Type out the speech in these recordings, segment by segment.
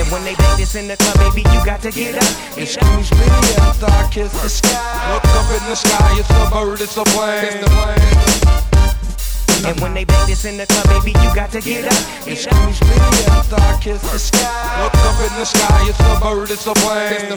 And when they bang this in the club, baby, you got to get up. Excuse me after I kiss the sky. Look up in the sky, it's a bird, it's a plane. And when they bang this in the club, baby, you got to get up. Excuse me after I kiss the sky. Look up in the sky, it's a bird, it's a plane.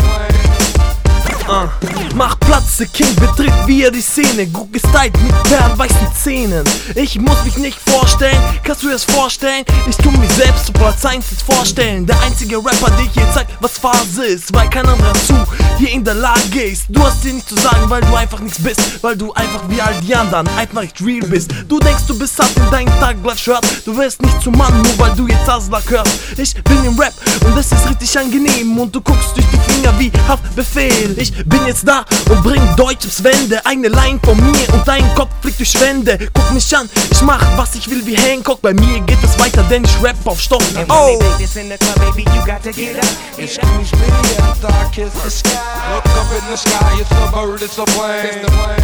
Mach Platz, der King betritt wie er die Szene. Gut gestylt mit perlenweißen Zähnen. Ich muss mich nicht vorstellen, kannst du dir das vorstellen? Ich tu mich selbst zu Platz 1 jetzt vorstellen. Der einzige Rapper, der hier zeigt, was Phase ist, weil kein anderer zu hier in der Lage ist. Du hast dir nichts zu sagen, weil du einfach nichts bist, weil du einfach wie all die anderen einfach nicht real bist. Du denkst, du bist hart in deinem Tagblatt-Shirt, du wirst nicht zum Mann, nur weil du jetzt Aslak hörst. Ich bin im Rap und es ist richtig angenehm und du guckst durch die Finger wie Haftbefehl. Ich bin jetzt da und bring Deutsches Wende. Eine Line von mir und dein Kopf fliegt durch Wände. Guck mich an, ich mach was ich will wie Hancock. Bei mir geht es weiter, denn ich rap auf Stock. Oh! In the club, baby, you got to get up. Excuse me after I kiss the sky. Look up in the sky, it's a bird, it's a plane.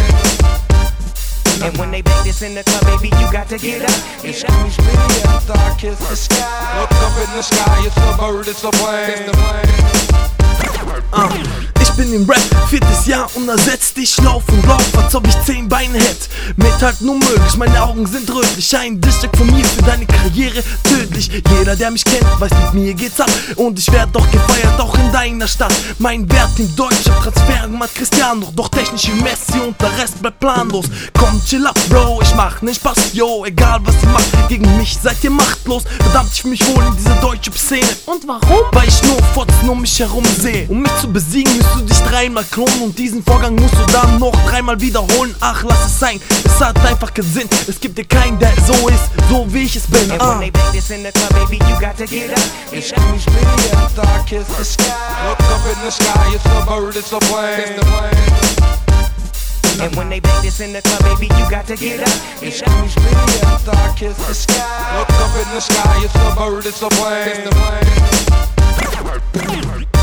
And when they bang this in the club, baby, you got to get up. Excuse me after I kiss the sky. Look up in the sky, it's a bird, it's a plane. Ich bin im Rap, 4. Jahr unersetzt. Ich lauf und lauf, als ob ich 10 Beine hätte. Mit halt nur möglich, meine Augen sind rötlich. Ein District von mir für deine Karriere tödlich. Jeder, der mich kennt, weiß, mit mir geht's ab. Und ich werd doch gefeiert, auch in deiner Stadt. Mein Wert in deutscher Transfermarkt Cristiano. Doch technisch wie Messi und der Rest bleibt planlos. Komm, chill ab, Bro, ich mach nen Spaß, yo. Egal was ihr macht, gegen mich seid ihr machtlos. Verdammt, ich fühl mich wohl in dieser deutschen Szene. Und warum? Weil ich nur Fotzen um mich herum sehe. Um mich zu besiegen, musst du dich 3-mal klonen. Und diesen Vorgang musst du dann noch 3-mal wiederholen. Ach, lass es sein, es hat einfach keinen Sinn. Es gibt dir keinen, der so ist, so wie ich es bin. And when they bang this in the club, baby, you got to get up. Excuse me after I kiss the sky. Look up in the sky, it's a bird, it's a plane. And when they bang this in the club, baby, you got to get up. Excuse me after I kiss the sky. Look up in the sky, it's a bird, it's a plane.